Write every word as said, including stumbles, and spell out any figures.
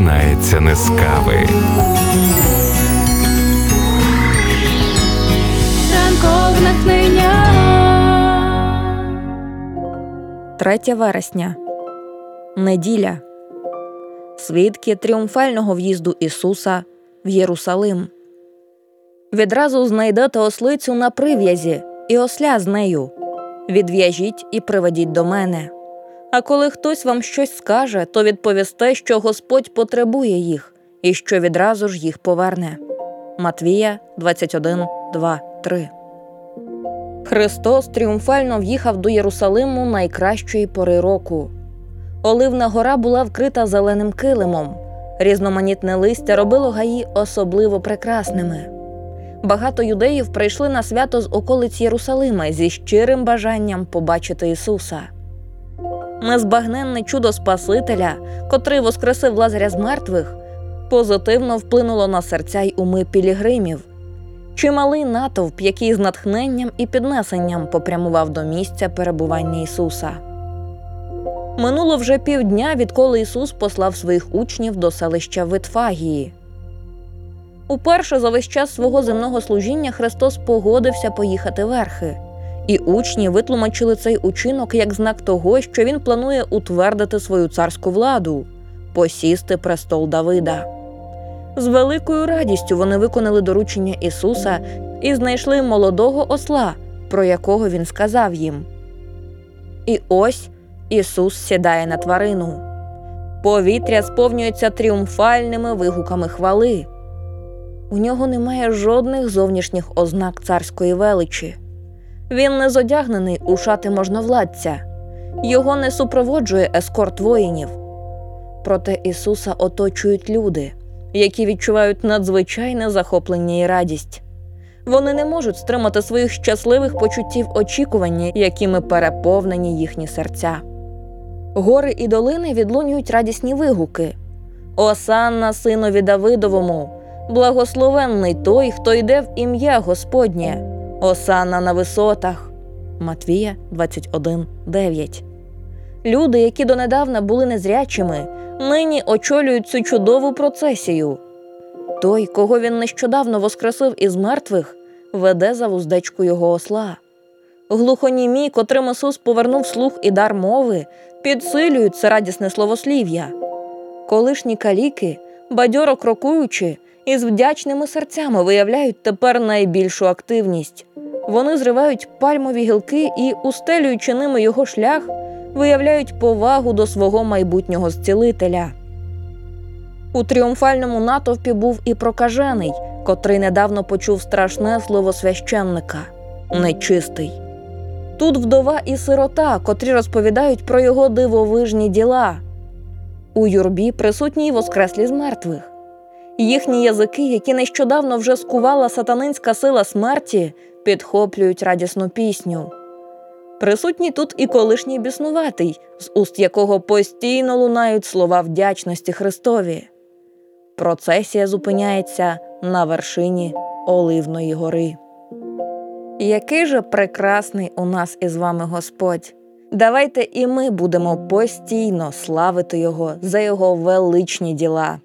починається не з кави. Ранкове натхнення. третє вересня. Неділя. Свідки тріумфального в'їзду Ісуса в Єрусалим. Відразу знайдете ослицю на прив'язі і осля з нею. Відв'яжіть і приведіть до мене. А коли хтось вам щось скаже, то відповісте, що Господь потребує їх і що відразу ж їх поверне. Матвія двадцять один, два, три. Христос тріумфально в'їхав до Єрусалиму найкращої пори року. Оливна гора була вкрита зеленим килимом. Різноманітне листя робило гаї особливо прекрасними. Багато юдеїв прийшли на свято з околиць Єрусалима зі щирим бажанням побачити Ісуса. Незбагненне чудо Спасителя, котрий воскресив Лазаря з мертвих, позитивно вплинуло на серця й уми пілігримів. Чималий натовп, який з натхненням і піднесенням попрямував до місця перебування Ісуса. Минуло вже півдня, відколи Ісус послав своїх учнів до селища Витфагії. Уперше за весь час свого земного служіння Христос погодився поїхати верхи. І учні витлумачили цей учинок як знак того, що Він планує утвердити свою царську владу – посісти престол Давида. З великою радістю вони виконали доручення Ісуса і знайшли молодого осла, про якого Він сказав їм. І ось Ісус сідає на тварину. Повітря сповнюється тріумфальними вигуками хвали. У нього немає жодних зовнішніх ознак царської величі. Він не зодягнений у шати можновладця. Його не супроводжує ескорт воїнів. Проте Ісуса оточують люди, які відчувають надзвичайне захоплення і радість. Вони не можуть стримати своїх щасливих почуттів очікування, якими переповнені їхні серця. Гори і долини відлунюють радісні вигуки. «Осанна синові Давидовому! Благословенний той, хто йде в ім'я Господнє! Осанна на висотах!» Матвія двадцять один, дев'ять. Люди, які донедавна були незрячими, нині очолюють цю чудову процесію. Той, кого він нещодавно воскресив із мертвих, веде за вуздечку його осла. Глухонімі, котрим Ісус повернув слух і дар мови, підсилюють це радісне словослів'я. Колишні каліки, бадьоро крокуючи, із вдячними серцями виявляють тепер найбільшу активність. Вони зривають пальмові гілки і, устелюючи ними його шлях, виявляють повагу до свого майбутнього зцілителя. У тріумфальному натовпі був і прокажений, котрий недавно почув страшне слово священника – нечистий. Тут вдова і сирота, котрі розповідають про його дивовижні діла. У юрбі присутні й воскреслі з мертвих. Їхні язики, які нещодавно вже скувала сатанинська сила смерті, підхоплюють радісну пісню. Присутній тут і колишній біснуватий, з уст якого постійно лунають слова вдячності Христові. Процесія зупиняється на вершині Оливної гори. Який же прекрасний у нас із вами Господь! Давайте і ми будемо постійно славити Його за Його величні діла.